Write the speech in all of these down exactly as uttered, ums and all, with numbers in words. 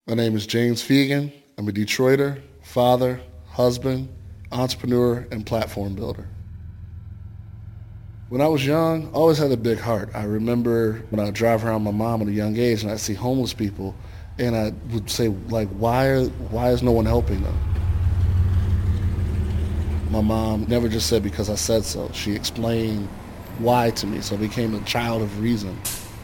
My name is James Fegan. I'm a Detroiter, father, husband, entrepreneur, and platform builder. When I was young, I always had a big heart. I remember when I would drive around my mom at a young age and I'd see homeless people and I would say, like, why are, why is no one helping them? My mom never just said because I said so. She explained why to me, so I became a child of reason.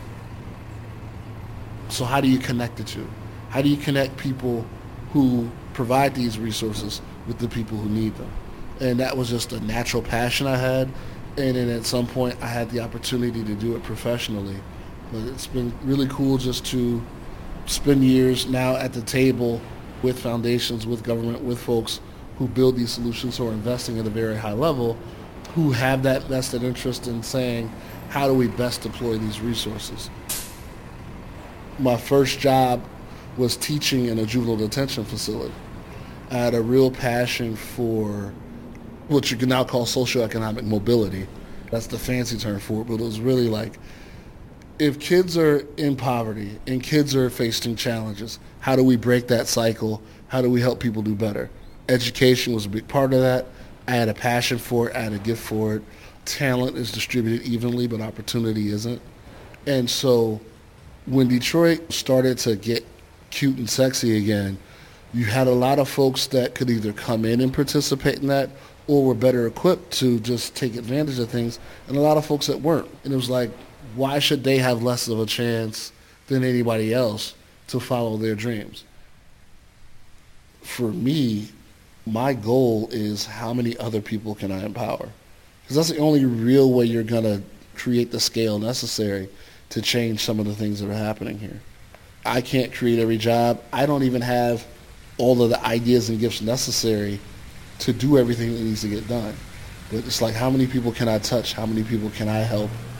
So how do you connect the two? How do you connect people who provide these resources with the people who need them? And that was just a natural passion I had. And then at some point I had the opportunity to do it professionally. But it's been really cool just to spend years now at the table with foundations, with government, with folks who build these solutions, who are investing at a very high level, who have that vested interest in saying, how do we best deploy these resources? My first job was teaching in a juvenile detention facility. I had a real passion for what you can now call socioeconomic mobility. That's the fancy term for it, but it was really like, if kids are in poverty and kids are facing challenges, how do we break that cycle? How do we help people do better? Education was a big part of that. I had a passion for it. I had a gift for it. Talent is distributed evenly, but opportunity isn't. And so when Detroit started to get cute and sexy again, you had a lot of folks that could either come in and participate in that or were better equipped to just take advantage of things, and a lot of folks that weren't. And it was like, why should they have less of a chance than anybody else to follow their dreams? For me, my goal is how many other people can I empower? Because that's the only real way you're going to create the scale necessary to change some of the things that are happening here. I can't create every job. I don't even have all of the ideas and gifts necessary to do everything that needs to get done. But it's like, how many people can I touch? How many people can I help?